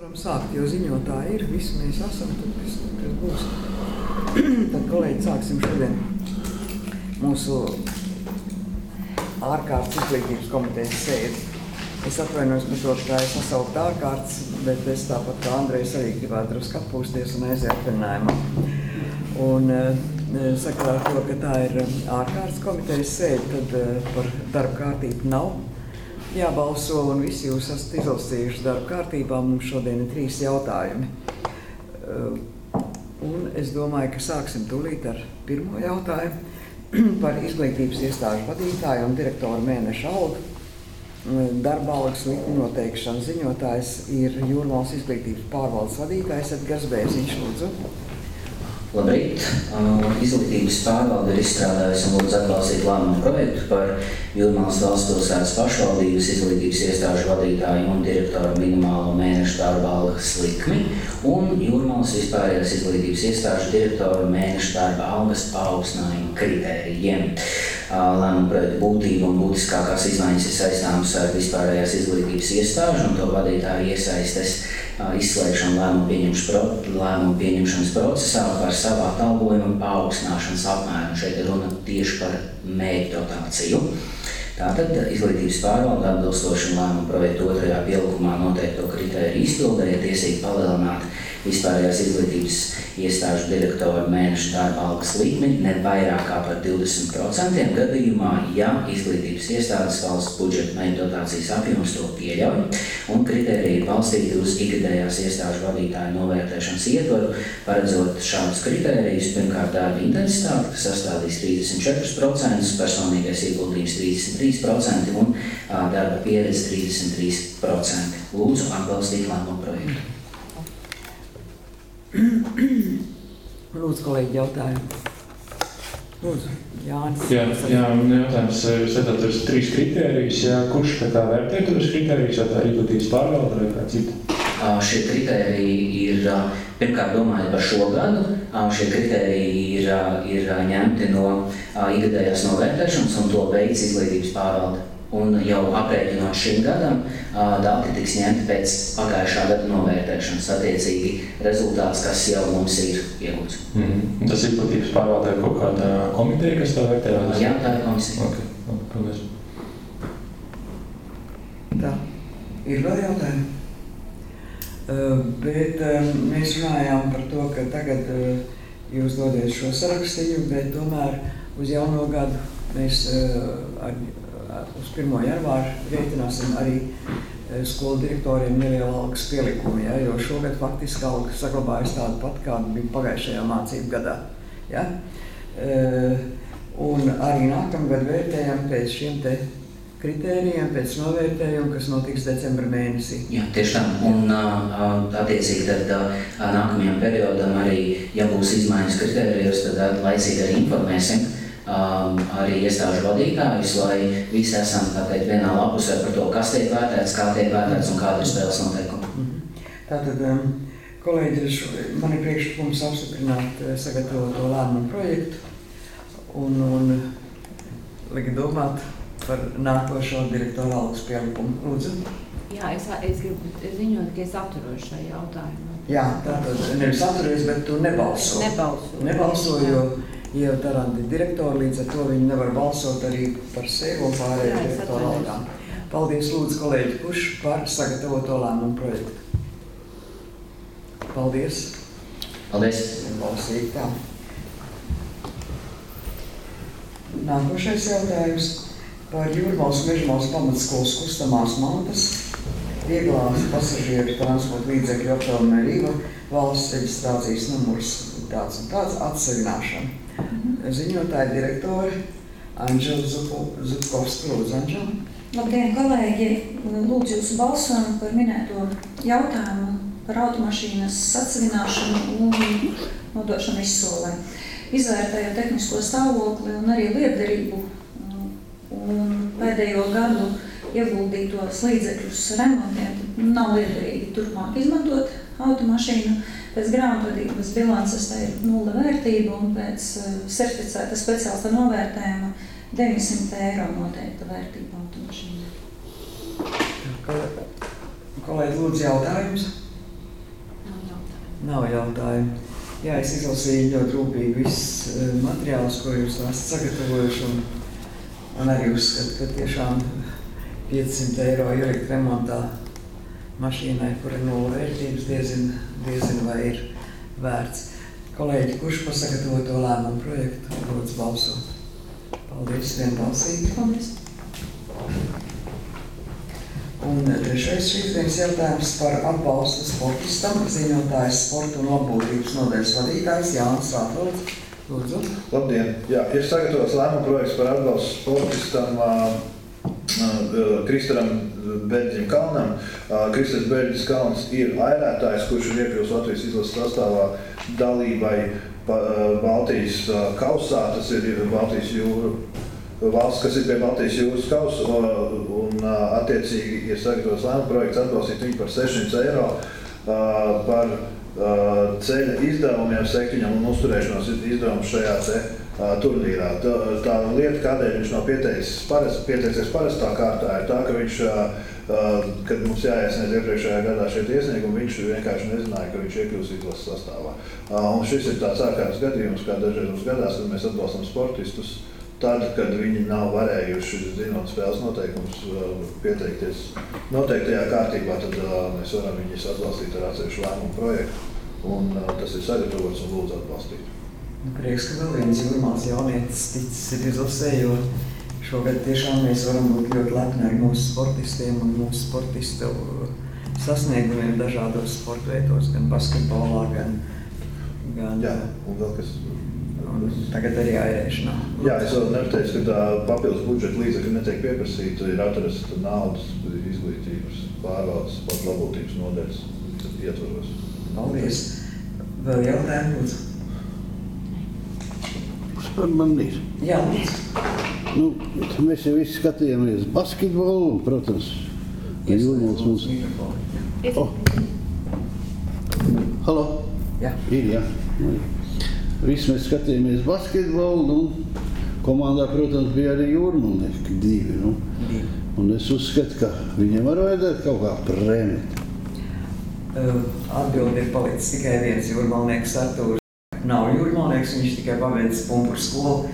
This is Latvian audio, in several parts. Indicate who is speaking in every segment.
Speaker 1: Sākt, jo ziņotāji ir, visi mēs esam, tad kas būs. Tad, kolēģi, sāksim šodien mūsu ārkārtas izglītības komitejas sēdi. Es atvainojos par to, ka tā ir sasaukt ārkārtas, bet es tāpat kā Andrejs arī gribētu drusku atpūsties un aiziet atvaļinājumā. Un sakarā ar to, ka tā ir ārkārtas komitejas sēdi, tad par darba kārtību nav jābalso, un visi jūs esat izlasījuši darba kārtībā. Mums šodien ir 3 jautājumi. Un es domāju, ka sāksim tūlīt ar pirmo jautājumu par izglītības iestāžu vadītāju un direktoru mēneša algu. Darba algas likuma noteikšana ziņotājs ir Jūrmalas izglītības pārvaldes vadītājs Edgars Bērziņš, lūdzu.
Speaker 2: Labrīt! Izglītības pārvalde ir izstrādājusi un lūdzu atbalstīt lēmumu projektu par Jūrmalas valstspilsētas pašvaldības izglītības iestāžu vadītāju un direktoru minimālo mēnešu darba algas likmi un Jūrmalas vispārējās izglītības iestāžu direktoru mēnešu darba algas paaugstinājumu kritērijiem. Lēmumu projektu būtība un būtiskākās izmaiņas ir saistāmas ar vispārējās izglītības iestāžu un to vadītāju iesaistes izslēgšanu lēmumu pieņemšanas procesā par savu atalgojumu paaugstināšanas apmēru. Šeit ir runa tieši par mērķu dotāciju. Tātad izglītības pārvalde atbilstoši lēmumu projektu 2. pielikumā noteikto kritēriju izpildēja tiesīgi palielināt vispārējās izglītības iestāžu direktoru mēneša darba algas likmi ne vairāk kā par 20% gadījumā, ja izglītības iestādes valsts budžeta mērķu dotācijas apjoms to pieļauj, un kritēriji balstīti uz ikgadējās iestāžu vadītāju novērtēšanas ietvaru, paredzot šādus kritērijus, pirmkārt darba intensitāti, kas sastādīs 34%, personīgais ieguldījums 33% un darba pieredze 33%. Lūdzu atbalstīt lēmumu projektu.
Speaker 1: Lūdzu, kolēģi, jautājumu. Lūdzu, Jānis.
Speaker 3: Jā, jautājums skatāt uz 3 kritērijus. Kurš tā vērtē tos kritērijus, vai tā izglītības pārvalde vai kā cita?
Speaker 2: Šie kritēriji ir, pirmkārt domājot par šo gadu, šie kritēriji ir ņemti no ikgadējās novērtēšanas un to veids izglītības pārvalde. Un jau aprēķinot šim gadam, dati tiks ņemti pēc pagājušā gada novērtēšanas, attiecīgi rezultāts, kas jau mums ir iegūts.
Speaker 3: Tas izglītības pārvaldē ir kaut kāda komiteja, kas tā vērtē?
Speaker 2: Jā, tā ir komisija.
Speaker 3: Okay. Paldies.
Speaker 1: Tā, ir vēl jautājumi? Bet mēs runājām par to, ka tagad jūs dodiet šo sarakstījumu, bet tomēr uz jauno gadu mēs uz 1. janvāru rēķināsim arī skolu direktoriem nelielu algas pielikumu, ja, jo šogad faktiski alga saglabājas tāda pat, kāda bija pagājušajā mācību gadā. Ja. Un arī nākamgad vērtējam pēc šiem te kritērijiem, pēc novērtējuma, kas notiks decembra mēnesī.
Speaker 2: Jā, tieši tā. Un attiecīgi tad nākamajam periodam arī, ja būs izmaiņas kritērijos, tad laicīgi arī informēsim arī iestāžu vadītājus, lai visi esam tātad vienā lapusē par to, kas tiek vērtēts, kā tiek vērtēts un kāda ir spēles noteikumi.
Speaker 1: Tātad, kolēģi, man ir priekšlikums apstiprināt sagatavoto lēmumu projektu un likt domāt par nākošo direktoru algas pielikumu. Lūdzu.
Speaker 4: Jā, es gribu ziņot, ka es atturos šajā jautājumā.
Speaker 1: Jā, tātad nevis atturies, bet tu nebalso. Nebalso, jo jau Taranti direktori, līdz ar to viņi nevar balsot arī par sevi un pārējo direktoru algām. Paldies, lūdzu, kolēģi, kurš par sagatavoto lēmumu projektu? Paldies.
Speaker 2: Paldies.
Speaker 1: Balsīgi tā. Nākošais jautājums par Jūrmalas Mežmalas pamatskolas kustamās mantas, vieglās pasažieru transporta līdzekļu apšaubāmā rīva valsts reģistrācijas numurs tāds un tāds atsevināšana. Ziņotāja direktori Anžela Zutkovska. Lūdzu, Anžela.
Speaker 5: Labdien, kolēģi! Lūdzu jūsu balsojumu par minēto jautājumu par automašīnas atsevināšanu un nodošanu izsolē. Izvērtējot tehnisko stāvokli un arī lietderību un pēdējo gadu ieguldītos līdzekļus remontiem, nav lietderīgi turpmāk izmantot automašīnu. Pēc grāmatvedības bilances tā ir 0 vērtība un pēc certificēta speciālista novērtējuma 900 eiro noteikta vērtība automašīnai.
Speaker 1: Kolēģi, lūdzu jautājums. Nav jautājumu. Jā, es izlasīju ļoti rūpīgi visus materiālus, ko jūs esat sagatavojuši, un arī uzskatu, ka tiešām 500 eiro ielikt remontā mašīnai, kura ir nulle vērtības, diezin vai ir vērts. Kolēģi, kurš pasagatavo to lēmumu projektu, lūdzu balsot. Paldies, vienbalsīgi.
Speaker 5: Paldies.
Speaker 1: Un trešais šīs dienas jautājums par atbalstu sportistam, ziņotājs sporta un labbūtības nodaļas vadītājs Jānis Rātvalds. Lūdzu.
Speaker 6: Labdien! Jā, ir sagatavots lēmuma projekts par atbalstu sportistam Kristaram Beļģim Kalnam. Kristers Beļģis Kalns ir airētājs, kurš ir iekļūst Latvijas izlases sastāvā dalībai Baltijas kausā. Tas ir Baltijas jūra valsts, kas ir pie Baltijas jūras kausa, un attiecīgi ir sagatavots lēmuma projekts atbalstīt viņu par 600 eiro par ceļa izdevumiem, sektiņam un uzturēšanos izdevumu šajā turnīrā. Tā lieta, kādēļ viņš nav pieteicies parastā kārtā, ir tā, ka viņš, kad mums jāiesniedz iepriekšējā gadā šeit iesniegumu, viņš vienkārši nezināja, ka viņš iekļūs izlases sastāvā. Un šis ir tāds ārkārtas gadījums, kā dažreiz mums gadās, kad mēs atbalstam sportistus, tad, kad viņi nav varējuši, zinot spēles noteikumus, pieteikties noteiktajā kārtībā, tad mēs varam viņus atbalstīt ar atsevišķu lēmumu projektu, un tas ir sagatavots un lūdzu atbalstīt.
Speaker 1: Prieks, ka vēl viens Jūrmāls jaunietis ticis ir izlasē, jo šogad tiešām mēs varam būt ļoti lepni ar mūsu sportistiem un mūsu sportistu sasniegumiem dažādos sportveidos, gan basketbolā, gan
Speaker 6: Jā, un vēl kas...
Speaker 1: Tagad arī airēšanā.
Speaker 6: Jā, es vēl nepateicu, ka papildus budžeta līdzekļi netiek pieprasīti, ir atrasta naudas izglītības pārvaldes sporta labbūtības nodaļas ietvaros.
Speaker 1: Paldies. Vēl jautājumu, lūdzu?
Speaker 7: Par man ir.
Speaker 1: Jā, lūdzu.
Speaker 7: Mēs jau visi skatījāmies basketbolu, un, protams, Jūrmāls mums... Halo?
Speaker 1: Jā.
Speaker 7: Ir, jā. Visi mēs skatījāmies basketbolu, komandā, protams, bija arī Jūrmālnieki, divi. Un es uzskatu, ka viņiem var vajadzētu kaut kā prēmēt.
Speaker 1: Atbildi ir palicis tikai viens Jūrmālnieks Artūrs. Nav Jūrmālnieks, viņš tikai pabeidzis Pumpuru skolu.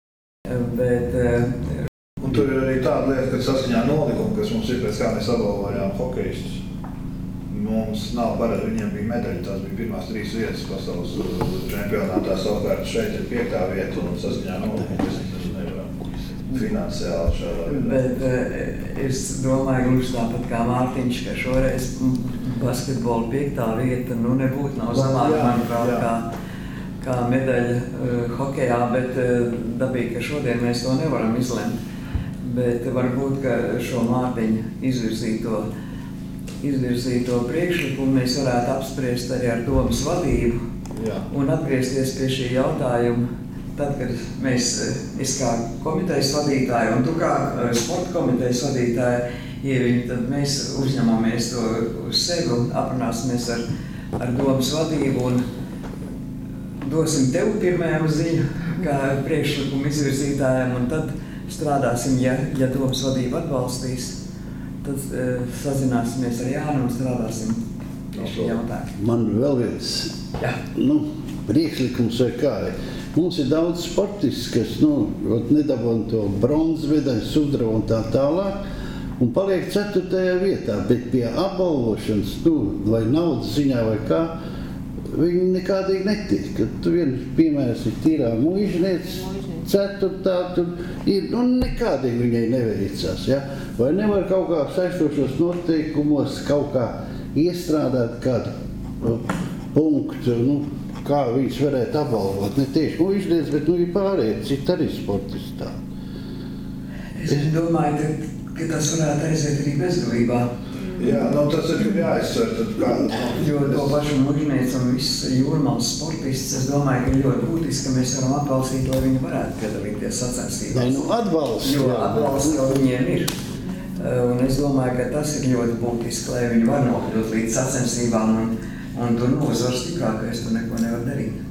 Speaker 6: Un tur ir arī tāda lieta, ka saskaņā nolikumu, kas mums ir pēc kā mēs apbalvojām hokejistus. Mums nav parāda, viņiem bija medaļa, tās bija pirmās 3 vietas pasaules čempionātā, savukārt šeit ir 5. vieta un saskaņā nolikumu, kas nevaram finansiāli šādā.
Speaker 1: Bet es domāju, gluži tāpat kā Mārtiņš, ka šoreiz basketbola 5. vieta nebūtu nav zemāka, manuprāt, kā medaļa hokejā, bet dabīgi, ka šodien mēs to nevaram izlemt. Bet varbūt, ka šo Mārtiņa izvirzīto priekšlikumu mēs varētu apspriest arī ar domas vadību un atgriezties pie šī jautājuma. Tad, kad es kā komitejas vadītāji un tu kā sporta komitejas vadītāji ieviņi, tad mēs uzņemamies to uz sevi un aprunāsimies ar domas vadību un dosim tev pirmajam ziņu kā priekšlikumu izvirzītājiem un tad strādāsim, ja domas vadība atbalstīs. Tad sazināsimies ar Jānu un strādāsim pie šī jautājumu.
Speaker 7: Man vēl viens priekšlikums vai kā. Mums ir daudz sportists, kas nedabūna to bronzas medaļu, sudraba un tā tālāk, un paliek 4. vietā, bet pie apbalvošanas, vai naudas ziņā vai kā, viņi nekādīgi netiek. Kad tu viens piemērs ir Tīrā muižniece, 4. tur ir, nekādīgi viņai neveicās, ja? Vai nevar kaut kā saistošos noteikumos kaut kā iestrādāt kādu punktu, kā viņus varētu apbalvot. Ne tieši muižniece, bet ir pārējie, citi arī sportistā.
Speaker 1: Es domāju, ka tas varētu aiziet arī bezgalībā.
Speaker 6: Jā, tas ir jāizsver.
Speaker 1: Jo to pašu muižnieci un viss Jūrmāls sportists, es domāju, ka ļoti būtiski, ka mēs varam atbalstīt, lai viņi varētu piedalīties sacensībās.
Speaker 7: Atbalsts.
Speaker 1: Jo atbalsts jau viņiem ir. Un es domāju, ka tas ir ļoti būtiski, lai viņi var nokļūt līdz sacensībām un tur uzvar stiprākais, tu neko nevar darīt.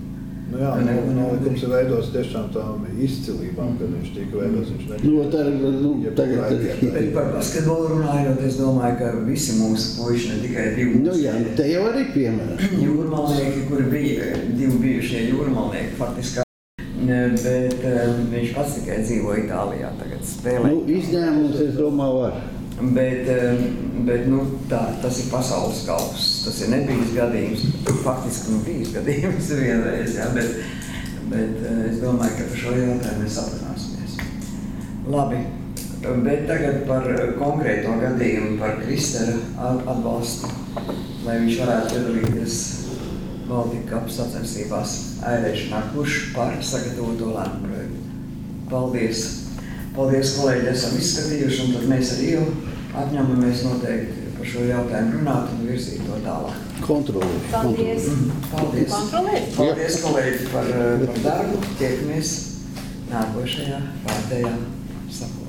Speaker 6: Nu jā, nolikums ir veidots tiešām tām izcilībām, kad viņš tika veidots, viņš
Speaker 7: Nu, tagad...
Speaker 1: Bet par basketbolu runājot, es domāju, ka visi mūsu puiši, ne tikai divi.
Speaker 7: Nu jā, te jau arī piemērs.
Speaker 1: Jūrmalnieki, kuri bija, divi bijušie jūrmalnieki faktiski, bet viņš pats tikai dzīvo Itālijā tagad spēlē.
Speaker 7: Nu, izņēmums, es domāju, var.
Speaker 1: Bet nu, tas ir pasaules kauss. Tas ir nebijis gadījums. Faktiski bijis gadījums vienreiz, jā, bet es domāju, ka par šo jautājumu mēs aprunāsimies. Labi, bet tagad par konkrēto gadījumu, par Kristera atbalstu, lai viņš varētu piedalīties Baltika Cup sacensībās airēšanā. Kurš par sagatavoto lēmumu projektu? Paldies! Paldies, kolēģi, esam izskatījuši, un tad mēs ar Ielu apņemamies noteikti par šo jautājumu runāt un virzīt to tālāk.
Speaker 7: Kontrolēt.
Speaker 4: Paldies.
Speaker 1: Paldies.
Speaker 4: Kontrolēt.
Speaker 1: Paldies, kolēģi, par darbu. Tiekamies nākošajā 5. sapulcē.